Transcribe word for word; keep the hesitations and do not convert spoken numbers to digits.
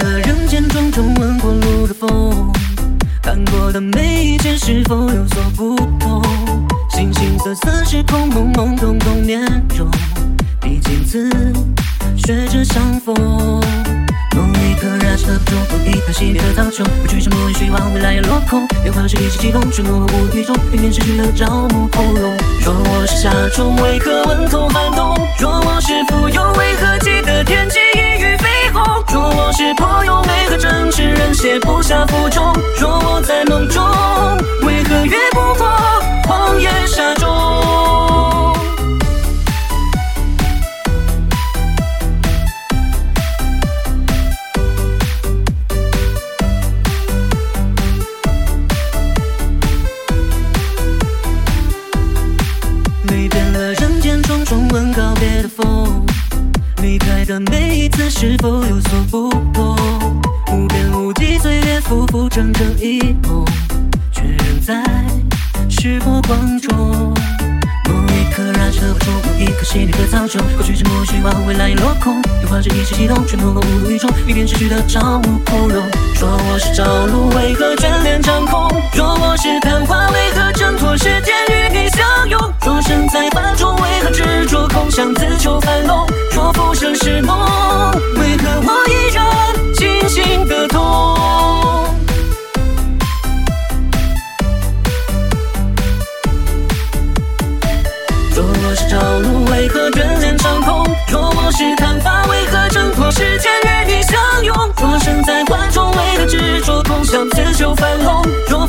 了人间种种，闻过路的风，看过的每一件是否有所不同？形形色色时空，懵懵懂懂面容，历经字，学着相逢。梦一颗燃烧的不中，梦一颗熄灭的苍穹，过去什么也虚妄，未来也落空。年华是一时激动，却模糊无语中，云面失去了朝暮枯荣。若我是夏虫，为何温痛寒冬？若我是蜉蝣，为何记得天际一羽飞鸿？若我是破蛹，为何正是人写不下负重？若我在梦中，为何越不过荒野沙中？没变了人间种种，闻告别的风，离开的每一次是否有所不同？无边无际岁月，浮浮沉沉一梦，却仍在赤火光中。梦一颗燃烧的不中，梦一颗熄灭的苍穹，过去沉默虚妄，未来也落空。年华是一时激动，却模糊无语中，一边逝去的朝暮枯荣。若我是朝露，为何眷恋长空？若我是昙花，为何挣脱时间与你相拥？若身在凡中，为何执着空想自求翻弄？若浮生是梦，为何我依然惊心的痛？若我是朝露，为何眷恋长空？若我是昙花，为何挣脱时间与你相拥？若身在幻中，为何执着空想自求翻弄？若